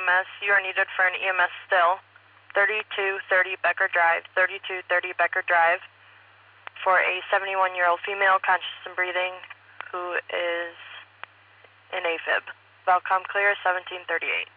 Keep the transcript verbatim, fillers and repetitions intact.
M S. You are needed for an E M S still. thirty-two thirty Becker Drive, thirty-two thirty Becker Drive, for a seventy-one-year-old female, conscious and breathing, who is in AFib. Velcom clear, seventeen thirty-eight.